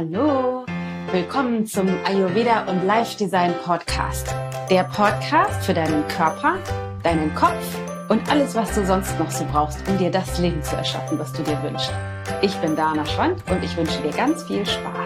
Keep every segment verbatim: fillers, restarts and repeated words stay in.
Hallo, willkommen zum Ayurveda und Life Design Podcast. Der Podcast für deinen Körper, deinen Kopf und alles, was du sonst noch so brauchst, um dir das Leben zu erschaffen, was du dir wünschst. Ich bin Dana Schwand und ich wünsche dir ganz viel Spaß.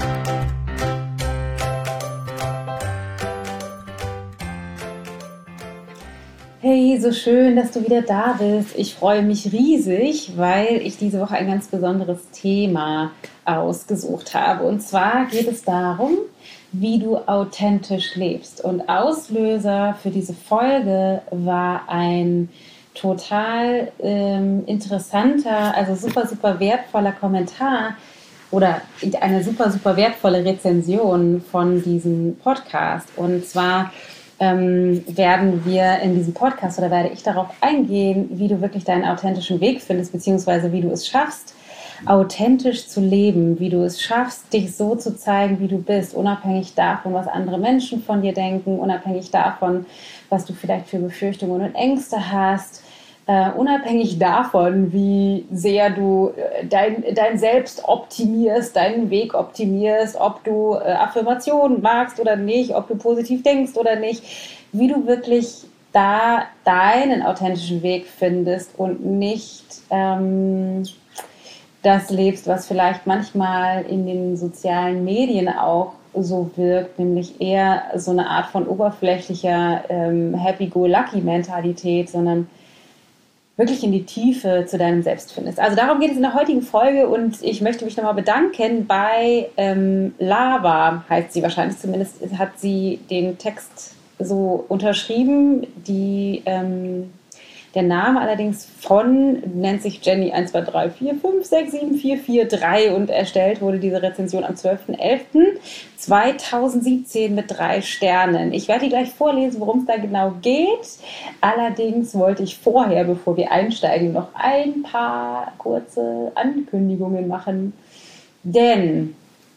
Hey, so schön, dass du wieder da bist. Ich freue mich riesig, weil ich diese Woche ein ganz besonderes Thema ausgesucht habe. Und zwar geht es darum, wie du authentisch lebst. Und Auslöser für diese Folge war ein total ähm, interessanter, also super, super wertvoller Kommentar oder eine super, super wertvolle Rezension von diesem Podcast. Und zwar ähm, werden wir in diesem Podcast oder werde ich darauf eingehen, wie du wirklich deinen authentischen Weg findest, beziehungsweise wie du es schaffst, authentisch zu leben, wie du es schaffst, dich so zu zeigen, wie du bist, unabhängig davon, was andere Menschen von dir denken, unabhängig davon, was du vielleicht für Befürchtungen und Ängste hast, Uh, unabhängig davon, wie sehr du uh, dein, dein Selbst optimierst, deinen Weg optimierst, ob du uh, Affirmationen magst oder nicht, ob du positiv denkst oder nicht, wie du wirklich da deinen authentischen Weg findest und nicht ähm, das lebst, was vielleicht manchmal in den sozialen Medien auch so wirkt, nämlich eher so eine Art von oberflächlicher ähm, Happy-Go-Lucky-Mentalität, sondern wirklich in die Tiefe zu deinem Selbst findest. Also darum geht es in der heutigen Folge und ich möchte mich nochmal bedanken bei ähm, Lava, heißt sie wahrscheinlich, zumindest hat sie den Text so unterschrieben, die ähm, der Name allerdings von nennt sich Jenny eins zwei drei vier fünf sechs sieben vier vier drei und erstellt wurde diese Rezension am zwölften elften zweitausendsiebzehn mit drei Sternen. Ich werde die gleich vorlesen, worum es da genau geht. Allerdings wollte ich vorher, bevor wir einsteigen, noch ein paar kurze Ankündigungen machen. Denn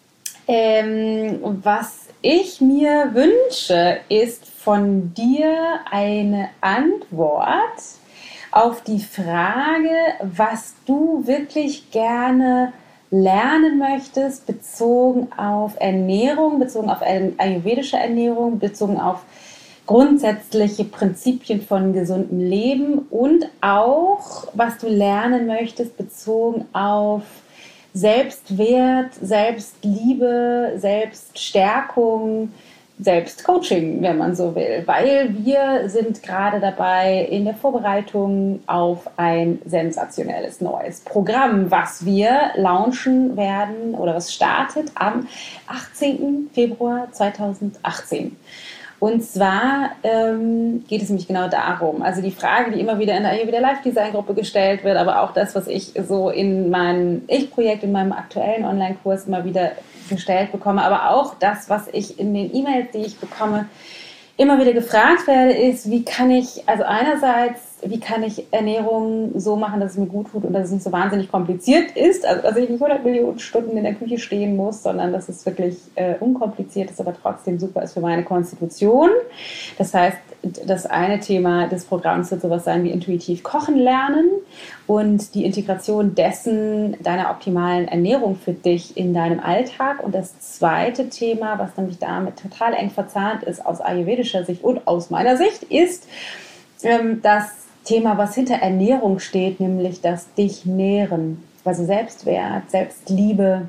ähm, was ich mir wünsche, ist von dir eine Antwort auf die Frage, was du wirklich gerne lernen möchtest, bezogen auf Ernährung, bezogen auf ayurvedische Ernährung, bezogen auf grundsätzliche Prinzipien von gesundem Leben und auch, was du lernen möchtest, bezogen auf Selbstwert, Selbstliebe, Selbststärkung, Selbstcoaching, wenn man so will, weil wir sind gerade dabei in der Vorbereitung auf ein sensationelles neues Programm, was wir launchen werden oder was startet am achtzehnten Februar zweitausendachtzehn. Und zwar ähm, geht es nämlich genau darum, also die Frage, die immer wieder in der Ayurveda Life Design Gruppe gestellt wird, aber auch das, was ich so in meinem Ich-Projekt, in meinem aktuellen Online-Kurs immer wieder gestellt bekomme, aber auch das, was ich in den E-Mails, die ich bekomme, immer wieder gefragt werde, ist, wie kann ich, also einerseits, wie kann ich Ernährung so machen, dass es mir gut tut und dass es nicht so wahnsinnig kompliziert ist, also dass ich nicht hundert Millionen Stunden in der Küche stehen muss, sondern dass es wirklich äh, unkompliziert ist, aber trotzdem super ist für meine Konstitution. Das heißt, das eine Thema des Programms wird sowas sein wie intuitiv kochen lernen und die Integration dessen, deiner optimalen Ernährung für dich in deinem Alltag. Und das zweite Thema, was nämlich damit total eng verzahnt ist aus ayurvedischer Sicht und aus meiner Sicht, ist ähm, das Thema, was hinter Ernährung steht, nämlich das dich nähren, also Selbstwert, Selbstliebe,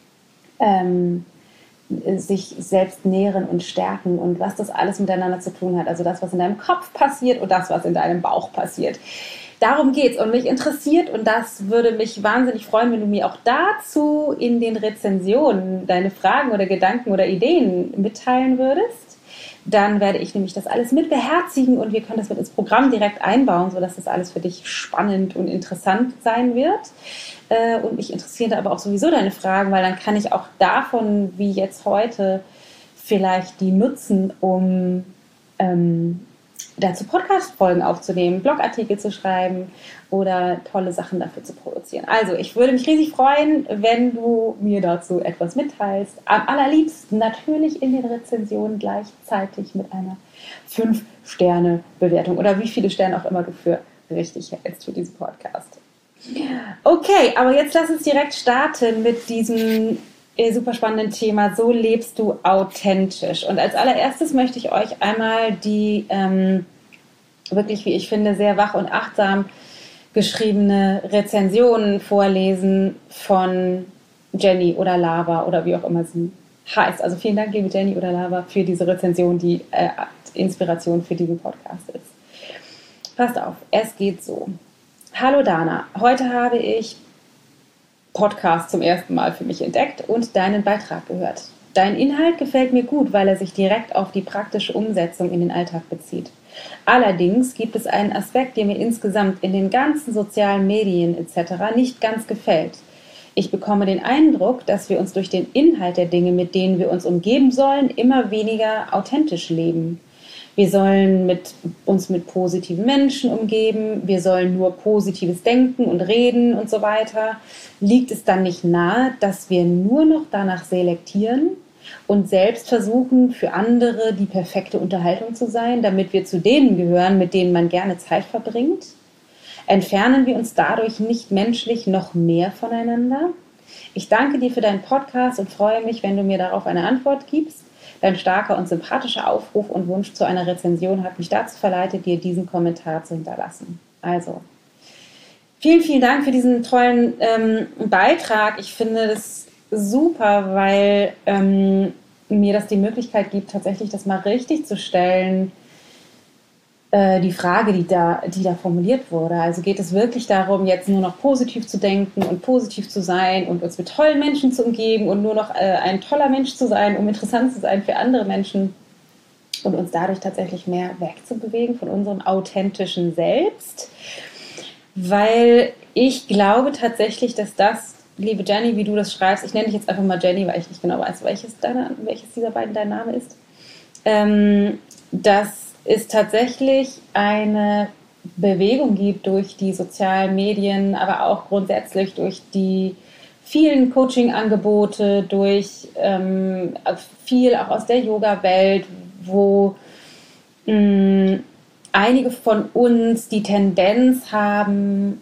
ähm, sich selbst nähren und stärken und was das alles miteinander zu tun hat. Also das, was in deinem Kopf passiert und das, was in deinem Bauch passiert. Darum geht's und mich interessiert und das würde mich wahnsinnig freuen, wenn du mir auch dazu in den Rezensionen deine Fragen oder Gedanken oder Ideen mitteilen würdest. Dann werde ich nämlich das alles mit beherzigen und wir können das mit ins Programm direkt einbauen, sodass das alles für dich spannend und interessant sein wird. Und mich interessieren aber auch sowieso deine Fragen, weil dann kann ich auch davon, wie jetzt heute, vielleicht die nutzen, um ähm, dazu Podcast-Folgen aufzunehmen, Blogartikel zu schreiben oder tolle Sachen dafür zu produzieren. Also ich würde mich riesig freuen, wenn du mir dazu etwas mitteilst. Am allerliebsten natürlich in den Rezensionen gleichzeitig mit einer fünf Sterne Bewertung oder wie viele Sterne auch immer du für richtig hältst für diesen Podcast. Okay, aber jetzt lass uns direkt starten mit diesem super spannenden Thema, so lebst du authentisch. Und als allererstes möchte ich euch einmal die ähm, wirklich, wie ich finde, sehr wach und achtsam geschriebene Rezensionen vorlesen von Jenny oder Lava oder wie auch immer sie heißt. Also vielen Dank, liebe Jenny oder Lava, für diese Rezension, die äh, Inspiration für diesen Podcast ist. Passt auf, es geht so. Hallo Dana, heute habe ich Podcast zum ersten Mal für mich entdeckt und deinen Beitrag gehört. Dein Inhalt gefällt mir gut, weil er sich direkt auf die praktische Umsetzung in den Alltag bezieht. Allerdings gibt es einen Aspekt, der mir insgesamt in den ganzen sozialen Medien et cetera nicht ganz gefällt. Ich bekomme den Eindruck, dass wir uns durch den Inhalt der Dinge, mit denen wir uns umgeben sollen, immer weniger authentisch leben. Wir sollen mit, uns mit positiven Menschen umgeben, wir sollen nur Positives denken und reden und so weiter. Liegt es dann nicht nahe, dass wir nur noch danach selektieren und selbst versuchen, für andere die perfekte Unterhaltung zu sein, damit wir zu denen gehören, mit denen man gerne Zeit verbringt? Entfernen wir uns dadurch nicht menschlich noch mehr voneinander? Ich danke dir für deinen Podcast und freue mich, wenn du mir darauf eine Antwort gibst. Dein starker und sympathischer Aufruf und Wunsch zu einer Rezension hat mich dazu verleitet, dir diesen Kommentar zu hinterlassen. Also, vielen, vielen Dank für diesen tollen ähm, Beitrag. Ich finde das super, weil ähm, mir das die Möglichkeit gibt, tatsächlich das mal richtig zu stellen, äh, die Frage, die da, die da formuliert wurde. Also geht es wirklich darum, jetzt nur noch positiv zu denken und positiv zu sein und uns mit tollen Menschen zu umgeben und nur noch äh, ein toller Mensch zu sein, um interessant zu sein für andere Menschen und uns dadurch tatsächlich mehr wegzubewegen von unserem authentischen Selbst? Weil ich glaube tatsächlich, dass das, liebe Jenny, wie du das schreibst, ich nenne dich jetzt einfach mal Jenny, weil ich nicht genau weiß, welches, deiner, welches dieser beiden dein Name ist, ähm, dass es tatsächlich eine Bewegung gibt durch die sozialen Medien, aber auch grundsätzlich durch die vielen Coaching-Angebote, durch ähm, viel auch aus der Yoga-Welt, wo mh, einige von uns die Tendenz haben,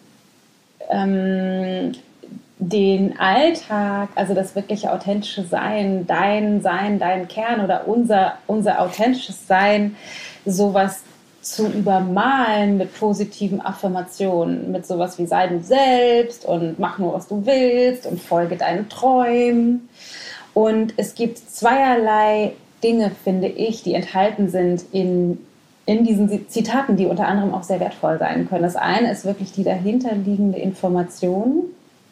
ähm, den Alltag, also das wirkliche authentische Sein, dein Sein, dein Kern oder unser, unser authentisches Sein, sowas zu übermalen mit positiven Affirmationen, mit sowas wie sei du selbst und mach nur, was du willst und folge deinen Träumen. Und es gibt zweierlei Dinge, finde ich, die enthalten sind in, in diesen Zitaten, die unter anderem auch sehr wertvoll sein können. Das eine ist wirklich die dahinterliegende Information,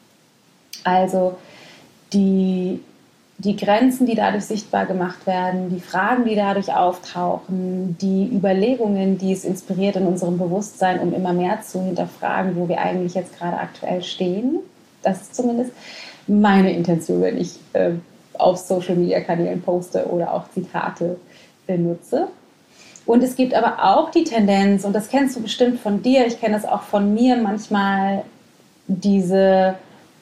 also die, die Grenzen, die dadurch sichtbar gemacht werden, die Fragen, die dadurch auftauchen, die Überlegungen, die es inspiriert in unserem Bewusstsein, um immer mehr zu hinterfragen, wo wir eigentlich jetzt gerade aktuell stehen. Das ist zumindest meine Intention, wenn ich äh, auf Social-Media-Kanälen poste oder auch Zitate benutze. Und es gibt aber auch die Tendenz, und das kennst du bestimmt von dir, ich kenne das auch von mir, manchmal diese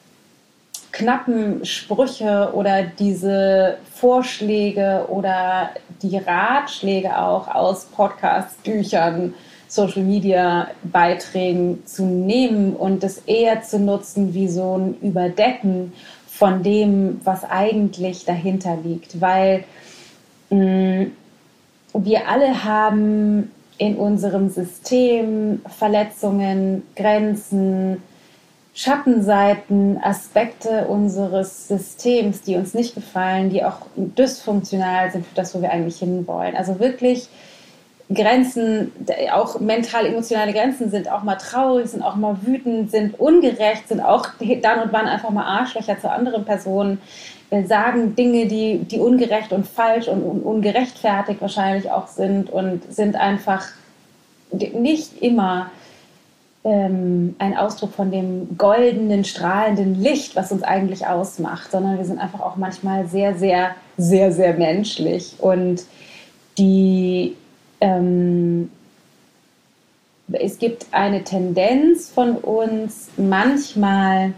knappen Sprüche oder diese Vorschläge oder die Ratschläge auch aus Podcasts, Büchern, Social Media Beiträgen zu nehmen und das eher zu nutzen wie so ein Überdecken von dem, was eigentlich dahinter liegt. Weil mh, wir alle haben in unserem System Verletzungen, Grenzen, Schattenseiten, Aspekte unseres Systems, die uns nicht gefallen, die auch dysfunktional sind für das, wo wir eigentlich hinwollen. Also wirklich Grenzen, auch mental-emotionale Grenzen sind auch mal traurig, sind auch mal wütend, sind ungerecht, sind auch dann und wann einfach mal Arschlöcher zu anderen Personen, sagen Dinge, die, die ungerecht und falsch und ungerechtfertigt wahrscheinlich auch sind und sind einfach nicht immer ein Ausdruck von dem goldenen, strahlenden Licht, was uns eigentlich ausmacht, sondern wir sind einfach auch manchmal sehr, sehr, sehr, sehr menschlich. Und die, ähm, es gibt eine Tendenz von uns, manchmal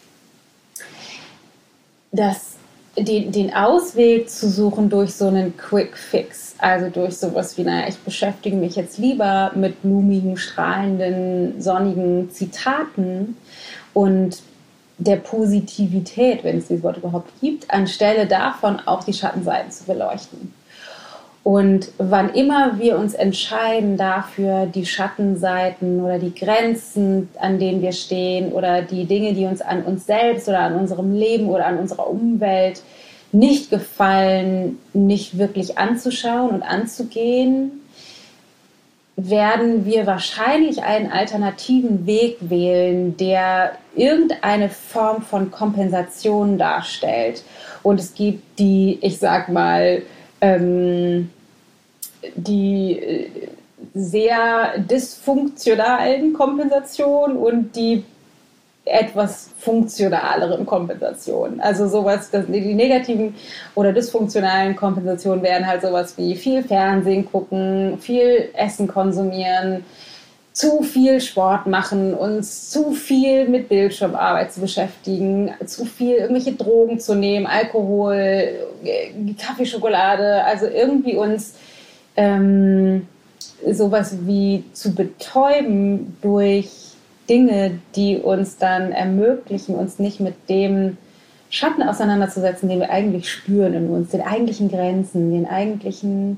das, den, den Ausweg zu suchen durch so einen Quick Fix. Also durch sowas wie, naja, ich beschäftige mich jetzt lieber mit blumigen, strahlenden, sonnigen Zitaten und der Positivität, wenn es dieses Wort überhaupt gibt, anstelle davon auch die Schattenseiten zu beleuchten. Und wann immer wir uns entscheiden dafür, die Schattenseiten oder die Grenzen, an denen wir stehen oder die Dinge, die uns an uns selbst oder an unserem Leben oder an unserer Umwelt nicht gefallen, nicht wirklich anzuschauen und anzugehen, werden wir wahrscheinlich einen alternativen Weg wählen, der irgendeine Form von Kompensation darstellt. Und es gibt die, ich sag mal, ähm, die sehr dysfunktionalen Kompensationen und die etwas funktionaleren Kompensationen. Also sowas, das, die negativen oder dysfunktionalen Kompensationen wären halt sowas wie viel Fernsehen gucken, viel Essen konsumieren, zu viel Sport machen, uns zu viel mit Bildschirmarbeit zu beschäftigen, zu viel irgendwelche Drogen zu nehmen, Alkohol, Kaffee, Schokolade, also irgendwie uns ähm, sowas wie zu betäuben durch Dinge, die uns dann ermöglichen, uns nicht mit dem Schatten auseinanderzusetzen, den wir eigentlich spüren in uns, den eigentlichen Grenzen, den eigentlichen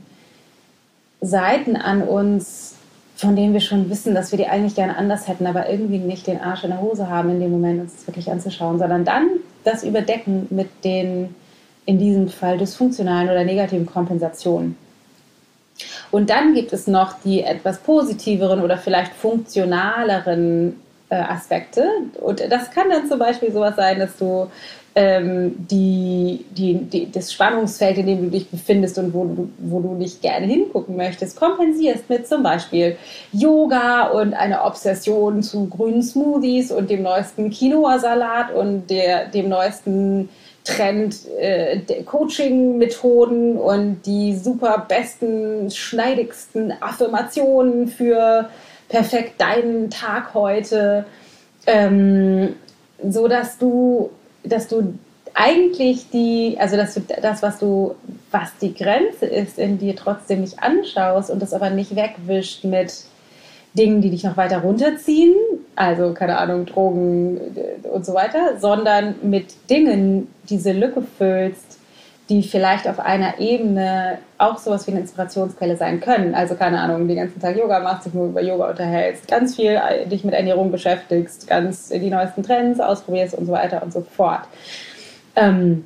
Seiten an uns, von denen wir schon wissen, dass wir die eigentlich gerne anders hätten, aber irgendwie nicht den Arsch in der Hose haben, in dem Moment uns das wirklich anzuschauen, sondern dann das überdecken mit den, in diesem Fall, dysfunktionalen oder negativen Kompensationen. Und dann gibt es noch die etwas positiveren oder vielleicht funktionaleren äh, Aspekte. Und das kann dann zum Beispiel sowas sein, dass du ähm, die, die, die, das Spannungsfeld, in dem du dich befindest und wo du, wo du nicht gerne hingucken möchtest, kompensierst mit zum Beispiel Yoga und einer Obsession zu grünen Smoothies und dem neuesten Quinoa-Salat und der, dem neuesten Trend äh, Coaching-Methoden und die super besten, schneidigsten Affirmationen für perfekt deinen Tag heute, ähm, so dass du, dass du eigentlich die, also dass du das, was du, was die Grenze ist, in dir trotzdem nicht anschaust und das aber nicht wegwischt mit Dingen, die dich noch weiter runterziehen, also keine Ahnung, Drogen und so weiter, sondern mit Dingen diese Lücke füllst, die vielleicht auf einer Ebene auch sowas wie eine Inspirationsquelle sein können. Also keine Ahnung, den ganzen Tag Yoga machst, dich nur über Yoga unterhältst, ganz viel dich mit Ernährung beschäftigst, ganz die neuesten Trends ausprobierst und so weiter und so fort. Ähm,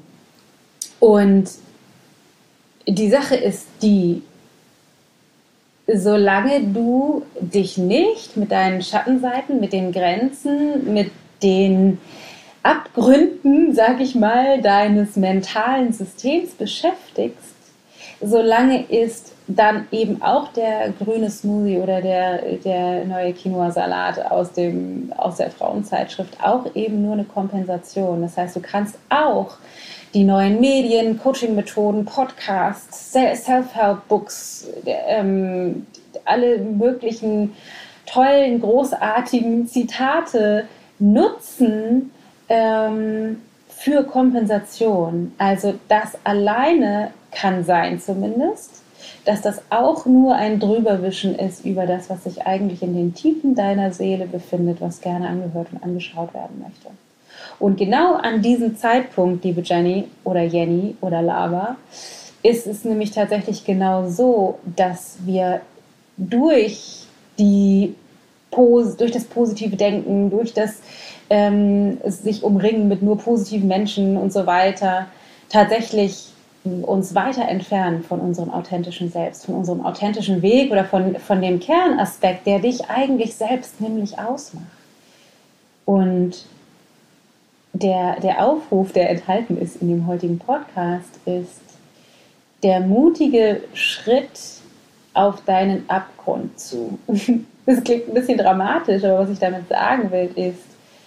und die Sache ist die, solange du dich nicht mit deinen Schattenseiten, mit den Grenzen, mit den Abgründen, sag ich mal, deines mentalen Systems beschäftigst, solange ist dann eben auch der grüne Smoothie oder der, der neue Quinoa-Salat aus, dem, aus der Frauenzeitschrift auch eben nur eine Kompensation. Das heißt, du kannst auch die neuen Medien, Coaching-Methoden, Podcasts, Self-Help-Books, ähm, alle möglichen tollen, großartigen Zitate nutzen ähm, für Kompensation. Also das alleine kann sein zumindest, dass das auch nur ein Drüberwischen ist über das, was sich eigentlich in den Tiefen deiner Seele befindet, was gerne angehört und angeschaut werden möchte. Und genau an diesem Zeitpunkt, liebe Jenny oder Jenny oder Lava, ist es nämlich tatsächlich genau so, dass wir durch, die, durch das positive Denken, durch das ähm, sich umringen mit nur positiven Menschen und so weiter, tatsächlich uns weiter entfernen von unserem authentischen Selbst, von unserem authentischen Weg oder von, von dem Kernaspekt, der dich eigentlich selbst nämlich ausmacht. Und Der, der Aufruf, der enthalten ist in dem heutigen Podcast, ist der mutige Schritt auf deinen Abgrund zu. Das klingt ein bisschen dramatisch, aber was ich damit sagen will, ist,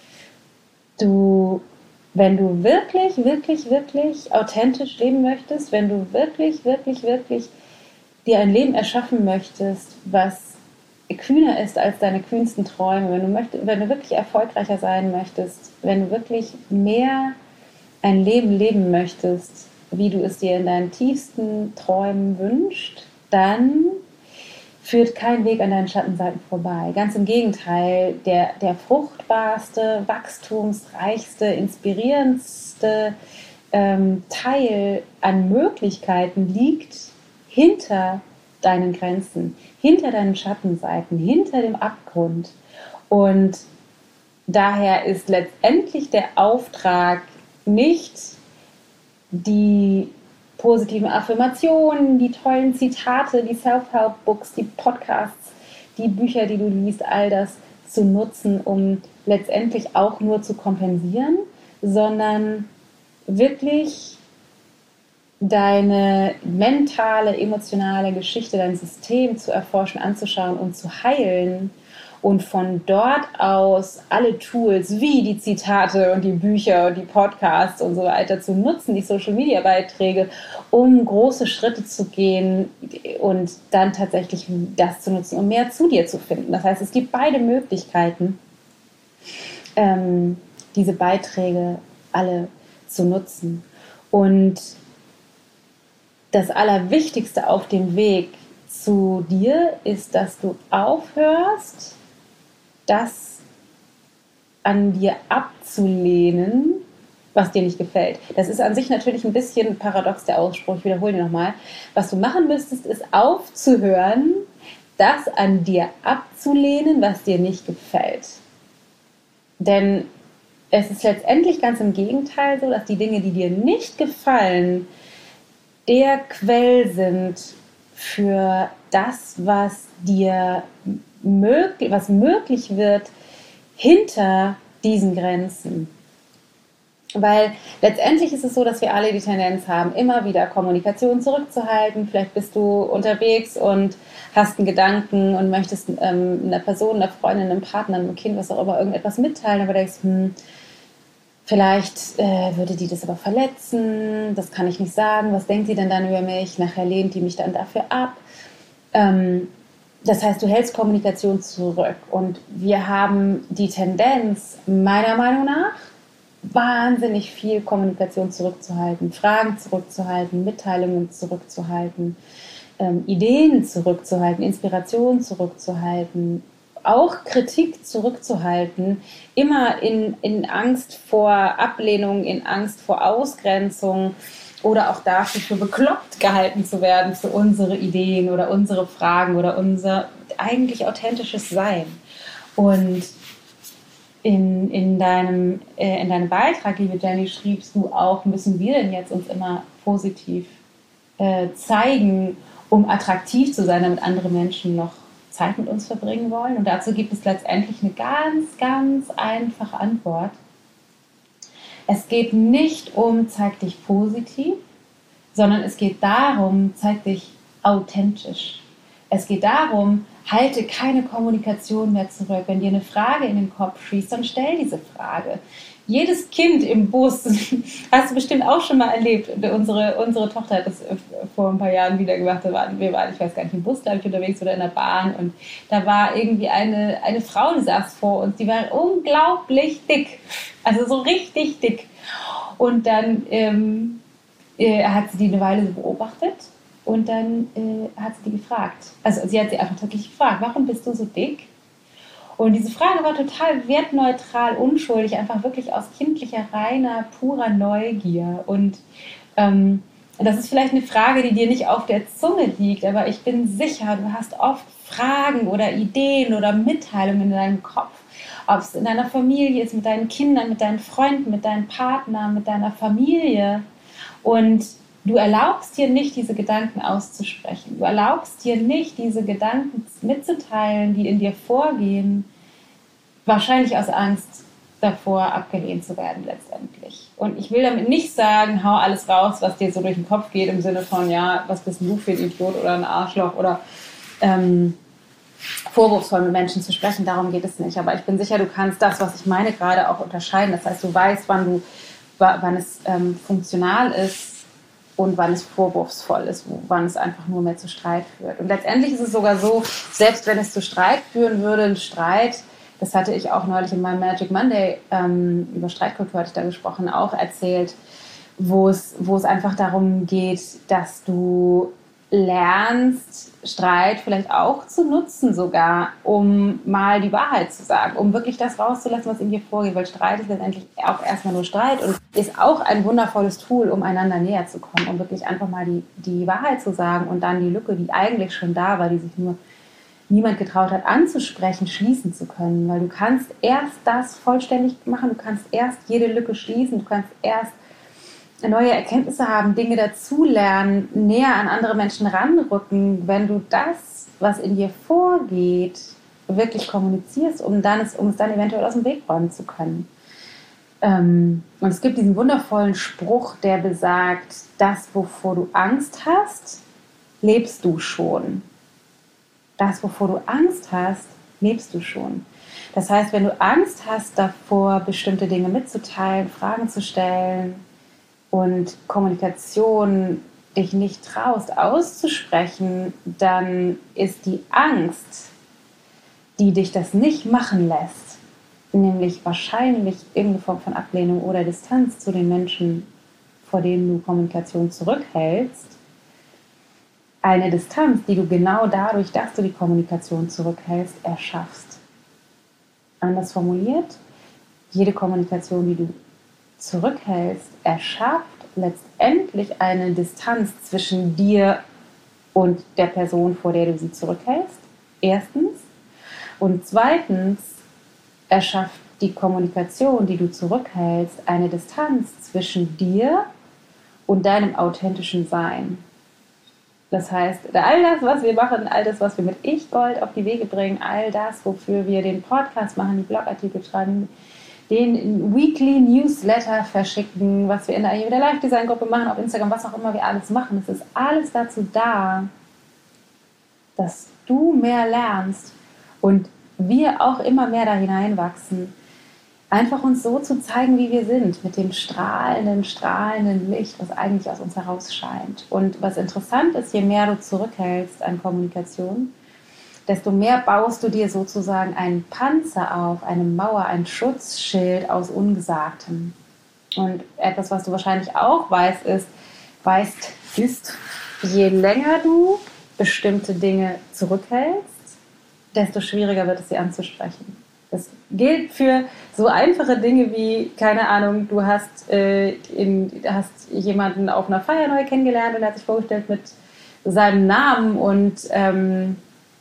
du, wenn du wirklich, wirklich, wirklich authentisch leben möchtest, wenn du wirklich, wirklich, wirklich dir ein Leben erschaffen möchtest, was kühner ist als deine kühnsten Träume, wenn du, möchtest, wenn du wirklich erfolgreicher sein möchtest, wenn du wirklich mehr ein Leben leben möchtest, wie du es dir in deinen tiefsten Träumen wünschst, dann führt kein Weg an deinen Schattenseiten vorbei. Ganz im Gegenteil, der, der fruchtbarste, wachstumsreichste, inspirierendste ähm, Teil an Möglichkeiten liegt hinter deinen Grenzen, hinter deinen Schattenseiten, hinter dem Abgrund. Und daher ist letztendlich der Auftrag nicht die positiven Affirmationen, die tollen Zitate, die Self-Help-Books, die Podcasts, die Bücher, die du liest, all das zu nutzen, um letztendlich auch nur zu kompensieren, sondern wirklich deine mentale, emotionale Geschichte, dein System zu erforschen, anzuschauen und zu heilen und von dort aus alle Tools wie die Zitate und die Bücher und die Podcasts und so weiter zu nutzen, die Social-Media-Beiträge, um große Schritte zu gehen und dann tatsächlich das zu nutzen, um mehr zu dir zu finden. Das heißt, es gibt beide Möglichkeiten, ähm, diese Beiträge alle zu nutzen. Und das Allerwichtigste auf dem Weg zu dir ist, dass du aufhörst, das an dir abzulehnen, was dir nicht gefällt. Das ist an sich natürlich ein bisschen paradox, der Ausspruch, ich wiederhole ihn nochmal. Was du machen müsstest, ist aufzuhören, das an dir abzulehnen, was dir nicht gefällt. Denn es ist letztendlich ganz im Gegenteil so, dass die Dinge, die dir nicht gefallen, der Quell sind für das, was dir möglich, was möglich wird hinter diesen Grenzen. Weil letztendlich ist es so, dass wir alle die Tendenz haben, immer wieder Kommunikation zurückzuhalten. Vielleicht bist du unterwegs und hast einen Gedanken und möchtest ähm, einer Person, einer Freundin, einem Partner, einem Kind, was auch immer, irgendetwas mitteilen, aber denkst, hm, vielleicht äh, würde die das aber verletzen, das kann ich nicht sagen, was denkt sie denn dann über mich, nachher lehnt die mich dann dafür ab. Ähm, das heißt, du hältst Kommunikation zurück und wir haben die Tendenz, meiner Meinung nach, wahnsinnig viel Kommunikation zurückzuhalten, Fragen zurückzuhalten, Mitteilungen zurückzuhalten, ähm, Ideen zurückzuhalten, Inspiration zurückzuhalten, auch Kritik zurückzuhalten, immer in, in Angst vor Ablehnung, in Angst vor Ausgrenzung oder auch dafür für bekloppt gehalten zu werden für unsere Ideen oder unsere Fragen oder unser eigentlich authentisches Sein. Und in, in, deinem, äh, in deinem Beitrag, liebe Jenny, schriebst du auch, müssen wir denn jetzt uns immer positiv äh, zeigen, um attraktiv zu sein, damit andere Menschen noch Zeit mit uns verbringen wollen. Und dazu gibt es letztendlich eine ganz, ganz einfache Antwort. Es geht nicht um, zeig dich positiv, sondern es geht darum, zeig dich authentisch. Es geht darum, halte keine Kommunikation mehr zurück. Wenn dir eine Frage in den Kopf schießt, dann stell diese Frage. Jedes Kind im Bus, hast du bestimmt auch schon mal erlebt, unsere, unsere Tochter hat das vor ein paar Jahren wieder gemacht, da waren, wir waren, ich weiß gar nicht, im Bus, glaube ich, unterwegs oder in der Bahn und da war irgendwie eine, eine Frau, die saß vor uns, die war unglaublich dick, also so richtig dick. Und dann ähm, äh, hat sie die eine Weile so beobachtet und dann äh, hat sie die gefragt, also sie hat sie einfach wirklich gefragt, warum bist du so dick? Und diese Frage war total wertneutral, unschuldig, einfach wirklich aus kindlicher, reiner, purer Neugier. Und ähm, das ist vielleicht eine Frage, die dir nicht auf der Zunge liegt, aber ich bin sicher, du hast oft Fragen oder Ideen oder Mitteilungen in deinem Kopf, ob es in deiner Familie ist, mit deinen Kindern, mit deinen Freunden, mit deinem Partner, mit deiner Familie. Und du erlaubst dir nicht, diese Gedanken auszusprechen. Du erlaubst dir nicht, diese Gedanken mitzuteilen, die in dir vorgehen, wahrscheinlich aus Angst davor, abgelehnt zu werden letztendlich. Und ich will damit nicht sagen, hau alles raus, was dir so durch den Kopf geht, im Sinne von, ja, was bist du für ein Idiot oder ein Arschloch oder ähm, vorwurfsvoll mit Menschen zu sprechen, darum geht es nicht. Aber ich bin sicher, du kannst das, was ich meine, gerade auch unterscheiden. Das heißt, du weißt, wann, du, wann es ähm, funktional ist, und wann es vorwurfsvoll ist, wann es einfach nur mehr zu Streit führt. Und letztendlich ist es sogar so, selbst wenn es zu Streit führen würde, ein Streit, das hatte ich auch neulich in meinem Magic Monday, ähm, über Streitkultur hatte ich da gesprochen, auch erzählt, wo es, wo es einfach darum geht, dass du lernst, Streit vielleicht auch zu nutzen sogar, um mal die Wahrheit zu sagen, um wirklich das rauszulassen, was in dir vorgeht, weil Streit ist letztendlich auch erstmal nur Streit und ist auch ein wundervolles Tool, um einander näher zu kommen, um wirklich einfach mal die, die Wahrheit zu sagen und dann die Lücke, die eigentlich schon da war, die sich nur niemand getraut hat anzusprechen, schließen zu können, weil du kannst erst das vollständig machen, du kannst erst jede Lücke schließen, du kannst erst neue Erkenntnisse haben, Dinge dazulernen, näher an andere Menschen ranrücken, wenn du das, was in dir vorgeht, wirklich kommunizierst, um, dann es, um es dann eventuell aus dem Weg räumen zu können. Ähm, und es gibt diesen wundervollen Spruch, der besagt, das, wovor du Angst hast, lebst du schon. Das, wovor du Angst hast, lebst du schon. Das heißt, wenn du Angst hast davor, bestimmte Dinge mitzuteilen, Fragen zu stellen, und Kommunikation dich nicht traust auszusprechen, dann ist die Angst, die dich das nicht machen lässt, nämlich wahrscheinlich irgendeine Form von Ablehnung oder Distanz zu den Menschen, vor denen du Kommunikation zurückhältst, eine Distanz, die du genau dadurch, dass du die Kommunikation zurückhältst, erschaffst. Anders formuliert, jede Kommunikation, die du zurückhältst, erschafft letztendlich eine Distanz zwischen dir und der Person, vor der du sie zurückhältst. Erstens. Und zweitens erschafft die Kommunikation, die du zurückhältst, eine Distanz zwischen dir und deinem authentischen Sein. Das heißt, all das, was wir machen, all das, was wir mit Ich Gold auf die Wege bringen, all das, wofür wir den Podcast machen, die Blogartikel schreiben, den Weekly Newsletter verschicken, was wir in der Ayurveda Live Design Gruppe machen, auf Instagram, was auch immer wir alles machen. Es ist alles dazu da, dass du mehr lernst und wir auch immer mehr da hineinwachsen, einfach uns so zu zeigen, wie wir sind, mit dem strahlenden, strahlenden Licht, was eigentlich aus uns heraus scheint. Und was interessant ist, je mehr du zurückhältst an Kommunikation, desto mehr baust du dir sozusagen einen Panzer auf, eine Mauer, ein Schutzschild aus Ungesagtem. Und etwas, was du wahrscheinlich auch weißt, ist, weißt, ist, je länger du bestimmte Dinge zurückhältst, desto schwieriger wird es, sie anzusprechen. Das gilt für so einfache Dinge wie, keine Ahnung, du hast, äh, in, hast jemanden auf einer Feier neu kennengelernt und er hat sich vorgestellt mit seinem Namen und ähm,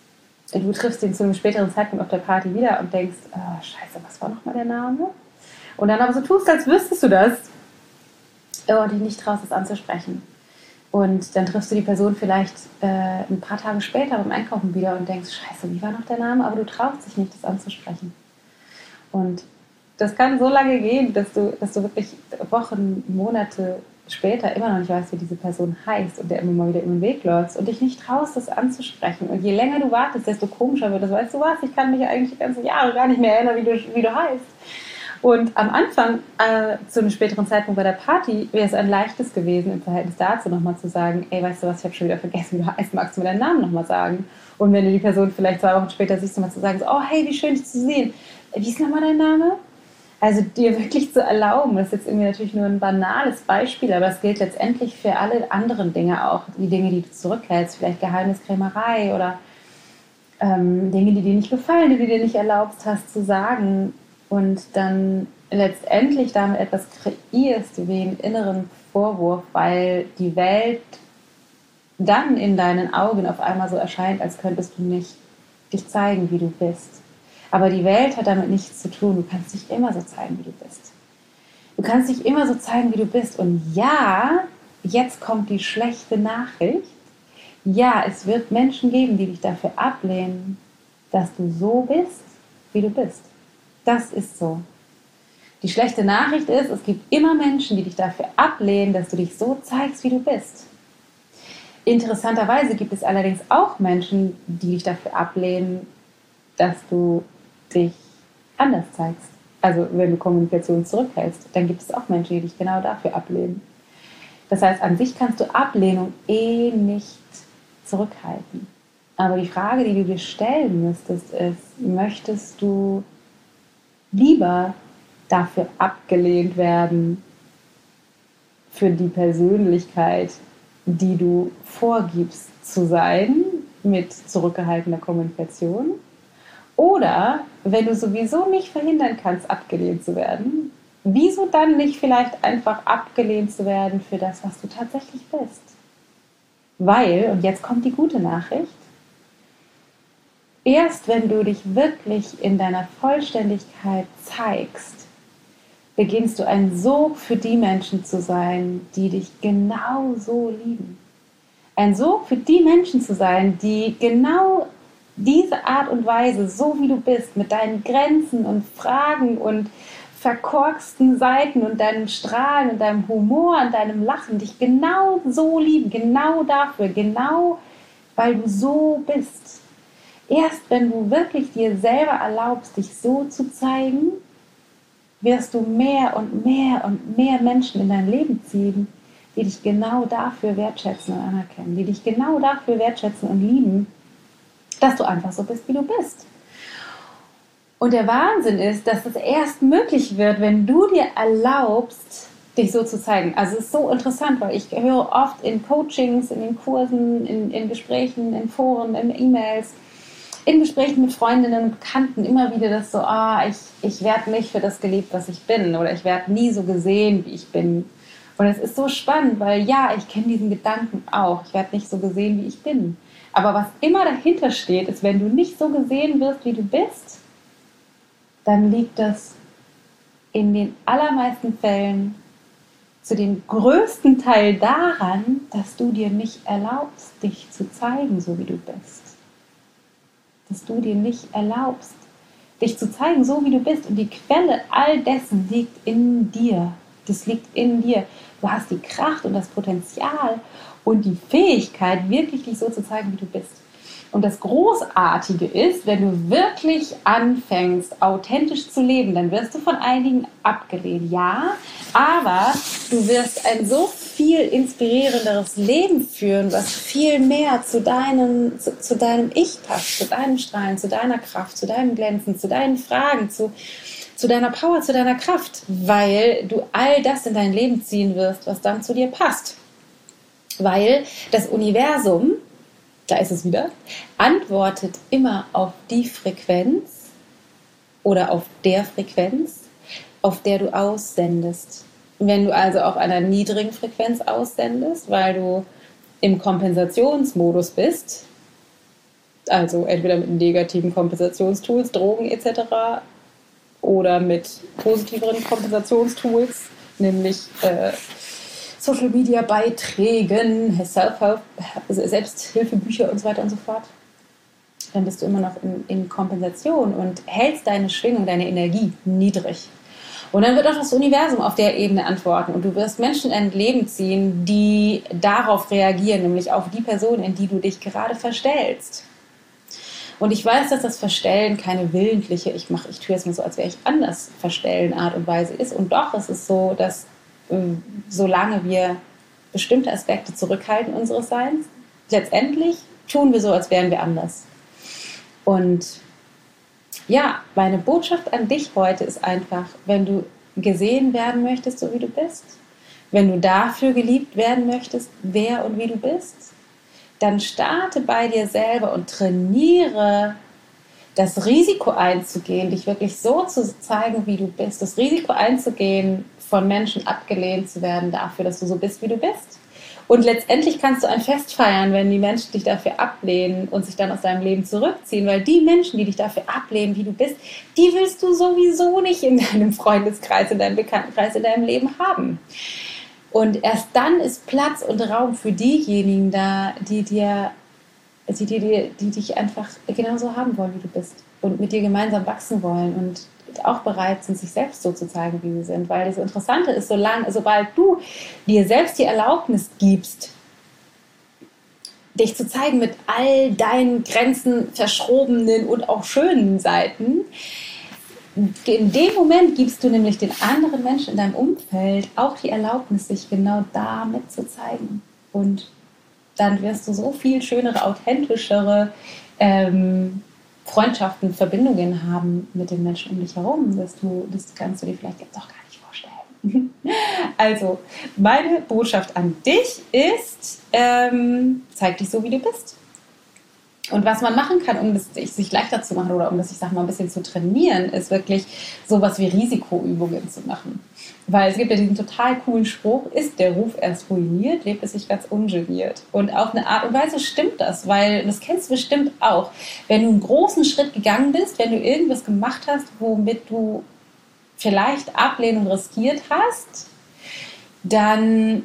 du triffst ihn zu einem späteren Zeitpunkt auf der Party wieder und denkst, oh, scheiße, was war nochmal der Name? Und dann aber so tust, als wüsstest du das und dich nicht traust, es anzusprechen. Und dann triffst du die Person vielleicht äh, ein paar Tage später beim Einkaufen wieder und denkst, scheiße, wie war noch der Name? Aber du traust dich nicht, das anzusprechen. Und das kann so lange gehen, dass du, dass du wirklich Wochen, Monate später immer noch nicht weißt, wie diese Person heißt und der immer mal wieder über den Weg läufst und dich nicht traust, das anzusprechen. Und je länger du wartest, desto komischer wird das. Weißt du was, ich kann mich eigentlich die ganzen Jahre gar nicht mehr erinnern, wie du, wie du heißt. Und am Anfang, äh, zu einem späteren Zeitpunkt bei der Party, wäre es ein leichtes gewesen, im Verhältnis dazu nochmal zu sagen, ey, weißt du was, ich habe schon wieder vergessen, wie du heißt, magst du mir deinen Namen nochmal sagen? Und wenn du die Person vielleicht zwei Wochen später siehst, nochmal zu sagen, so, oh, hey, wie schön, dich zu sehen. Wie ist nochmal dein Name? Also dir wirklich zu erlauben, das ist jetzt irgendwie natürlich nur ein banales Beispiel, aber es gilt letztendlich für alle anderen Dinge auch, die Dinge, die du zurückhältst, vielleicht Geheimniskrämerei oder ähm, Dinge, die dir nicht gefallen, die du dir nicht erlaubt hast zu sagen und dann letztendlich damit etwas kreierst wie einen inneren Vorwurf, weil die Welt dann in deinen Augen auf einmal so erscheint, als könntest du nicht dich zeigen, wie du bist. Aber die Welt hat damit nichts zu tun. Du kannst dich immer so zeigen, wie du bist. Du kannst dich immer so zeigen, wie du bist. Und ja, jetzt kommt die schlechte Nachricht. Ja, es wird Menschen geben, die dich dafür ablehnen, dass du so bist, wie du bist. Das ist so. Die schlechte Nachricht ist, es gibt immer Menschen, die dich dafür ablehnen, dass du dich so zeigst, wie du bist. Interessanterweise gibt es allerdings auch Menschen, die dich dafür ablehnen, dass du dich anders zeigst. Also wenn du Kommunikation zurückhältst, dann gibt es auch Menschen, die dich genau dafür ablehnen. Das heißt, an sich kannst du Ablehnung eh nicht zurückhalten. Aber die Frage, die du dir stellen müsstest, ist, möchtest du lieber dafür abgelehnt werden, für die Persönlichkeit, die du vorgibst zu sein, mit zurückgehaltener Kommunikation. Oder wenn du sowieso nicht verhindern kannst, abgelehnt zu werden, wieso dann nicht vielleicht einfach abgelehnt zu werden für das, was du tatsächlich bist? Weil, und jetzt kommt die gute Nachricht, erst wenn du dich wirklich in deiner Vollständigkeit zeigst, beginnst du ein Sog für die Menschen zu sein, die dich genau so lieben. Ein Sog für die Menschen zu sein, die genau diese Art und Weise, so wie du bist, mit deinen Grenzen und Fragen und verkorksten Seiten und deinem Strahlen und deinem Humor und deinem Lachen, dich genau so lieben, genau dafür, genau weil du so bist. Erst wenn du wirklich dir selber erlaubst, dich so zu zeigen, wirst du mehr und mehr und mehr Menschen in dein Leben ziehen, die dich genau dafür wertschätzen und anerkennen, die dich genau dafür wertschätzen und lieben, dass du einfach so bist, wie du bist. Und der Wahnsinn ist, dass es erst möglich wird, wenn du dir erlaubst, dich so zu zeigen. Also es ist so interessant, weil ich höre oft in Coachings, in den Kursen, in, in Gesprächen, in Foren, in E-Mails, in Gesprächen mit Freundinnen und Bekannten immer wieder das so, ah, ich, ich werde nicht für das geliebt, was ich bin, oder ich werde nie so gesehen, wie ich bin. Und es ist so spannend, weil ja, ich kenne diesen Gedanken auch. Ich werde nicht so gesehen, wie ich bin. Aber was immer dahinter steht, ist, wenn du nicht so gesehen wirst, wie du bist, dann liegt das in den allermeisten Fällen zu dem größten Teil daran, dass du dir nicht erlaubst, dich zu zeigen, so wie du bist. Dass du dir nicht erlaubst, dich zu zeigen, so wie du bist. Und die Quelle all dessen liegt in dir. Das liegt in dir. Du hast die Kraft und das Potenzial und die Fähigkeit, wirklich dich so zu zeigen, wie du bist. Und das Großartige ist, wenn du wirklich anfängst, authentisch zu leben, dann wirst du von einigen abgelehnt, ja, aber du wirst ein so viel inspirierenderes Leben führen, was viel mehr zu deinem, zu, zu deinem Ich passt, zu deinem Strahlen, zu deiner Kraft, zu deinem Glänzen, zu deinen Fragen, zu, zu deiner Power, zu deiner Kraft, weil du all das in dein Leben ziehen wirst, was dann zu dir passt. Weil das Universum, da ist es wieder, antwortet immer auf die Frequenz oder auf der Frequenz, auf der du aussendest. Wenn du also auf einer niedrigen Frequenz aussendest, weil du im Kompensationsmodus bist, also entweder mit negativen Kompensationstools, Drogen et cetera oder mit positiveren Kompensationstools, nämlich äh, Social Media Beiträgen, Self-Help, Selbsthilfebücher und so weiter und so fort, dann bist du immer noch in, in Kompensation und hältst deine Schwingung, deine Energie niedrig. Und dann wird auch das Universum auf der Ebene antworten und du wirst Menschen in dein Leben ziehen, die darauf reagieren, nämlich auf die Person, in die du dich gerade verstellst. Und ich weiß, dass das Verstellen keine willentliche, ich mache, ich tue es mir so, als wäre ich anders, Verstellen Art und Weise ist. Und doch ist es so, dass solange wir bestimmte Aspekte zurückhalten unseres Seins, letztendlich tun wir so, als wären wir anders. Und ja, meine Botschaft an dich heute ist einfach, wenn du gesehen werden möchtest, so wie du bist, wenn du dafür geliebt werden möchtest, wer und wie du bist, dann starte bei dir selber und trainiere das Risiko einzugehen, dich wirklich so zu zeigen, wie du bist, das Risiko einzugehen, von Menschen abgelehnt zu werden dafür, dass du so bist, wie du bist. Und letztendlich kannst du ein Fest feiern, wenn die Menschen dich dafür ablehnen und sich dann aus deinem Leben zurückziehen, weil die Menschen, die dich dafür ablehnen, wie du bist, die willst du sowieso nicht in deinem Freundeskreis, in deinem Bekanntenkreis, in deinem Leben haben. Und erst dann ist Platz und Raum für diejenigen da, die dir, die, die, die dich einfach genauso haben wollen, wie du bist und mit dir gemeinsam wachsen wollen und auch bereit sind, sich selbst so zu zeigen, wie sie sind. Weil das Interessante ist, solange, sobald du dir selbst die Erlaubnis gibst, dich zu zeigen mit all deinen Grenzen, verschrobenen und auch schönen Seiten, in dem Moment gibst du nämlich den anderen Menschen in deinem Umfeld auch die Erlaubnis, sich genau damit zu zeigen. Und dann wirst du so viel schönere, authentischere ähm, Freundschaften, Verbindungen haben mit den Menschen um dich herum, dass du, das kannst du dir vielleicht jetzt auch gar nicht vorstellen. Also, meine Botschaft an dich ist, ähm, zeig dich so, wie du bist. Und was man machen kann, um es sich leichter zu machen oder um das, ich sag mal, ein bisschen zu trainieren, ist wirklich sowas wie Risikoübungen zu machen. Weil es gibt ja diesen total coolen Spruch, ist der Ruf erst ruiniert, lebt es sich ganz ungeniert. Und auf eine Art und Weise stimmt das, weil das kennst du bestimmt auch. Wenn du einen großen Schritt gegangen bist, wenn du irgendwas gemacht hast, womit du vielleicht Ablehnung riskiert hast, dann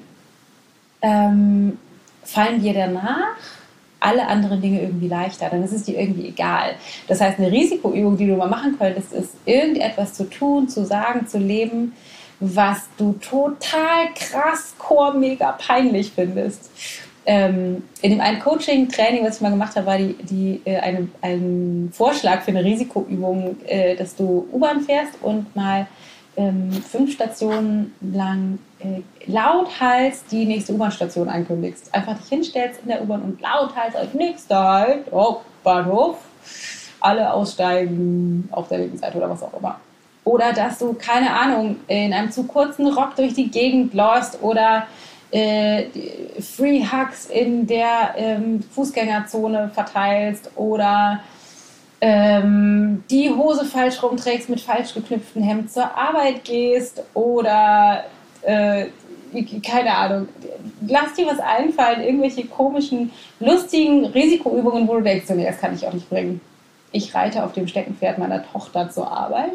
ähm, fallen dir danach alle anderen Dinge irgendwie leichter, dann ist es dir irgendwie egal. Das heißt, eine Risikoübung, die du mal machen könntest, ist irgendetwas zu tun, zu sagen, zu leben, was du total krass, core, mega peinlich findest. Ähm, in dem einen Coaching-Training, was ich mal gemacht habe, war die, die, äh, eine, ein Vorschlag für eine Risikoübung, äh, dass du U-Bahn fährst und mal ähm, fünf Stationen lang äh, lauthals die nächste U-Bahn-Station ankündigst. Einfach dich hinstellst in der U-Bahn und lauthals als nächster Halt, oh, Bahnhof, alle aussteigen auf der linken Seite oder was auch immer. Oder dass du, keine Ahnung, in einem zu kurzen Rock durch die Gegend läufst oder äh, Free Hugs in der ähm, Fußgängerzone verteilst oder ähm, die Hose falsch rumträgst, mit falsch geknüpftem Hemd zur Arbeit gehst oder äh, keine Ahnung, lass dir was einfallen, irgendwelche komischen, lustigen Risikoübungen, wo du denkst, nee, das kann ich auch nicht bringen. Ich reite auf dem Steckenpferd meiner Tochter zur Arbeit.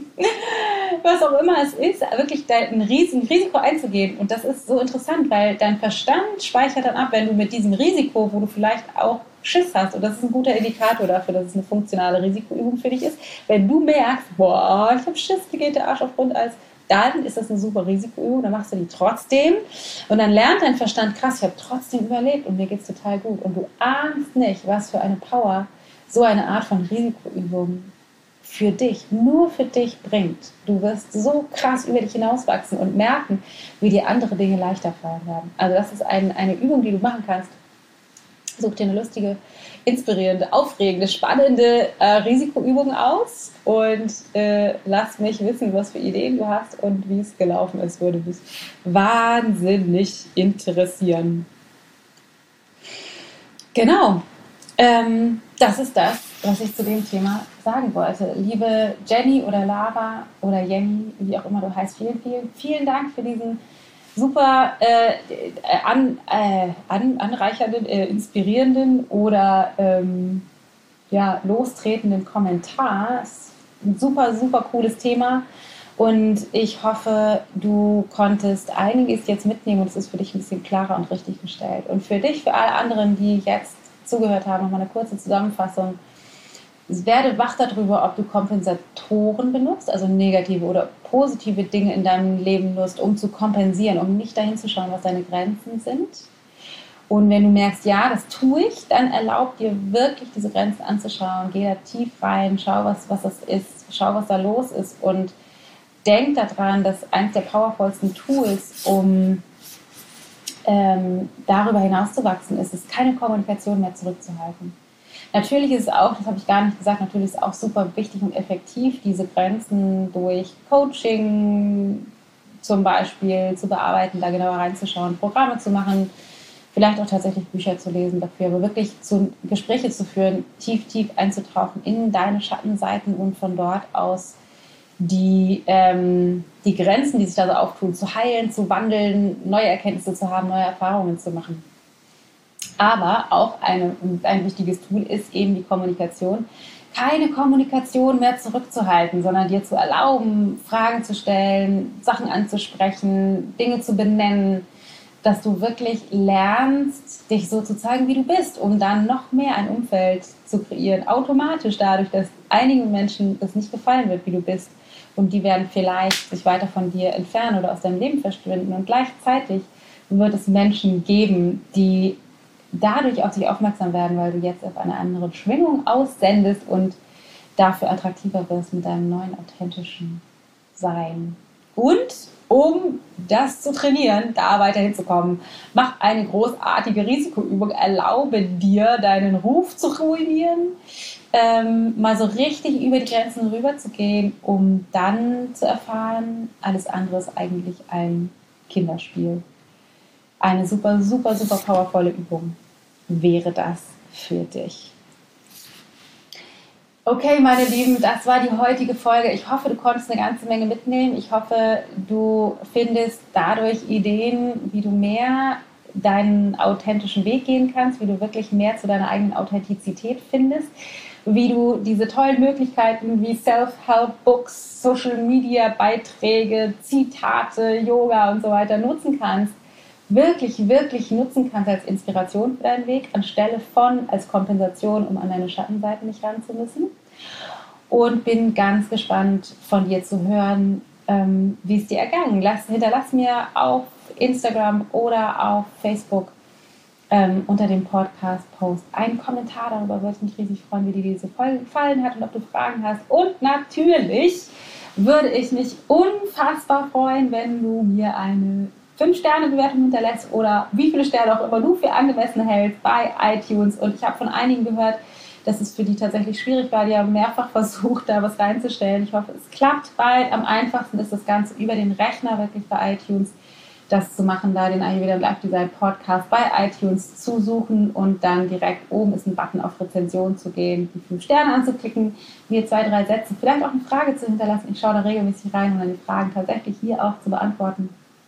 Was auch immer es ist, wirklich ein Risiko einzugehen. Und das ist so interessant, weil dein Verstand speichert dann ab, wenn du mit diesem Risiko, wo du vielleicht auch Schiss hast, und das ist ein guter Indikator dafür, dass es eine funktionale Risikoübung für dich ist, wenn du merkst, boah, ich habe Schiss, mir geht der Arsch auf Grundeis, dann ist das eine super Risikoübung, dann machst du die trotzdem und dann lernt dein Verstand, krass, ich habe trotzdem überlebt und mir geht es total gut. Und du ahnst nicht, was für eine Power so eine Art von Risikoübung für dich, nur für dich bringt. Du wirst so krass über dich hinauswachsen und merken, wie dir andere Dinge leichter fallen werden. Also das ist ein, eine Übung, die du machen kannst. Such dir eine lustige, inspirierende, aufregende, spannende äh, Risikoübung aus und äh, lass mich wissen, was für Ideen du hast und wie es gelaufen ist. Würde mich wahnsinnig interessieren. Genau. Ähm, das ist das, was ich zu dem Thema sagen wollte. Liebe Jenny oder Lara oder Jenny, wie auch immer du heißt, vielen, vielen, vielen Dank für diesen super äh, an, äh, an, anreichernden, äh, inspirierenden oder ähm, ja, lostretenden Kommentar. Ist ein super, super cooles Thema und ich hoffe, du konntest einiges jetzt mitnehmen und es ist für dich ein bisschen klarer und richtig gestellt. Und für dich, für alle anderen, die jetzt zugehört haben, nochmal eine kurze Zusammenfassung. Werde wach darüber, ob du Kompensatoren benutzt, also negative oder positive Dinge in deinem Leben nutzt, um zu kompensieren, um nicht dahin zu schauen, was deine Grenzen sind. Und wenn du merkst, ja, das tue ich, dann erlaub dir wirklich, diese Grenzen anzuschauen. Geh da tief rein, schau, was, was das ist, schau, was da los ist und denk daran, dass eines der powervollsten Tools, um ähm, darüber hinauszuwachsen ist, ist keine Kommunikation mehr zurückzuhalten. Natürlich ist es auch, das habe ich gar nicht gesagt, natürlich ist es auch super wichtig und effektiv, diese Grenzen durch Coaching zum Beispiel zu bearbeiten, da genauer reinzuschauen, Programme zu machen, vielleicht auch tatsächlich Bücher zu lesen dafür, aber wirklich zu, Gespräche zu führen, tief, tief einzutauchen in deine Schattenseiten und von dort aus die, ähm, die Grenzen, die sich da so auftun, zu heilen, zu wandeln, neue Erkenntnisse zu haben, neue Erfahrungen zu machen. Aber auch eine, ein wichtiges Tool ist eben die Kommunikation. Keine Kommunikation mehr zurückzuhalten, sondern dir zu erlauben, Fragen zu stellen, Sachen anzusprechen, Dinge zu benennen, dass du wirklich lernst, dich so zu zeigen, wie du bist, um dann noch mehr ein Umfeld zu kreieren. Automatisch dadurch, dass einigen Menschen es nicht gefallen wird, wie du bist. Und die werden vielleicht sich weiter von dir entfernen oder aus deinem Leben verschwinden. Und gleichzeitig wird es Menschen geben, die dadurch auf sich aufmerksam werden, weil du jetzt auf eine andere Schwingung aussendest und dafür attraktiver wirst mit deinem neuen authentischen Sein. Und um das zu trainieren, da weiterhin zu kommen. Mach eine großartige Risikoübung, erlaube dir, deinen Ruf zu ruinieren, ähm, mal so richtig über die Grenzen rüber zu gehen, um dann zu erfahren, alles andere ist eigentlich ein Kinderspiel. Eine super, super, super powervolle Übung wäre das für dich. Okay, meine Lieben, das war die heutige Folge. Ich hoffe, du konntest eine ganze Menge mitnehmen. Ich hoffe, du findest dadurch Ideen, wie du mehr deinen authentischen Weg gehen kannst, wie du wirklich mehr zu deiner eigenen Authentizität findest, wie du diese tollen Möglichkeiten wie Self-Help-Books, Social-Media-Beiträge, Zitate, Yoga und so weiter nutzen kannst, wirklich, wirklich nutzen kannst als Inspiration für deinen Weg, anstelle von als Kompensation, um an deine Schattenseiten nicht ran zu müssen. Und bin ganz gespannt, von dir zu hören, ähm, wie es dir ergangen. Lass, hinterlass mir auf Instagram oder auf Facebook ähm, unter dem Podcast-Post einen Kommentar. Darüber würde ich mich riesig freuen, wie dir diese Folge gefallen hat und ob du Fragen hast. Und natürlich würde ich mich unfassbar freuen, wenn du mir eine fünf Sterne Bewertung hinterlässt oder wie viele Sterne auch immer du für angemessen hältst bei iTunes. Und ich habe von einigen gehört, dass es für die tatsächlich schwierig war. Die haben mehrfach versucht, da was reinzustellen. Ich hoffe, es klappt bald. Am einfachsten ist das Ganze über den Rechner wirklich bei iTunes, das zu machen, da den Ayurveda Life Design Podcast bei iTunes zu suchen und dann direkt oben ist ein Button auf Rezension zu gehen, die fünf Sterne anzuklicken, mir zwei, drei Sätze, vielleicht auch eine Frage zu hinterlassen. Ich schaue da regelmäßig rein, um dann die Fragen tatsächlich hier auch zu beantworten.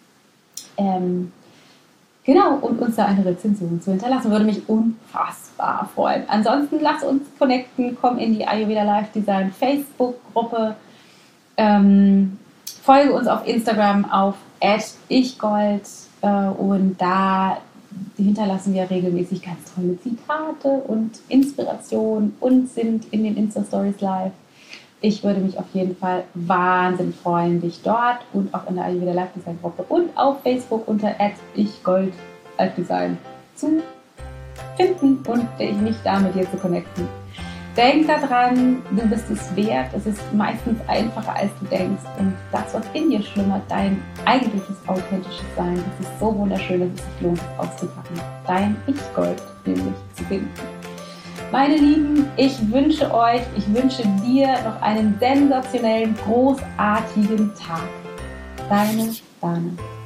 Ähm, genau, und uns da eine Rezension zu hinterlassen, würde mich unfassbar freuen. Ansonsten lass uns connecten, komm in die Ayurveda Life Design Facebook-Gruppe, ähm, folge uns auf Instagram auf at ichgold äh, und da hinterlassen wir regelmäßig ganz tolle Zitate und Inspiration und sind in den Insta-Stories live. Ich würde mich auf jeden Fall wahnsinnig freuen, dich dort und auch in der Ayurveda Life Design Gruppe und auf Facebook unter at ichgold Life Design zu finden und mich da mit dir zu connecten. Denk daran, du bist es wert. Es ist meistens einfacher, als du denkst. Und das, was in dir schlummert, dein eigentliches, authentisches Sein, das ist so wunderschön, dass es sich lohnt, es auszupacken. Dein Ich-Gold nämlich zu finden. Meine Lieben, ich wünsche euch, ich wünsche dir noch einen sensationellen, großartigen Tag. Deine Dana.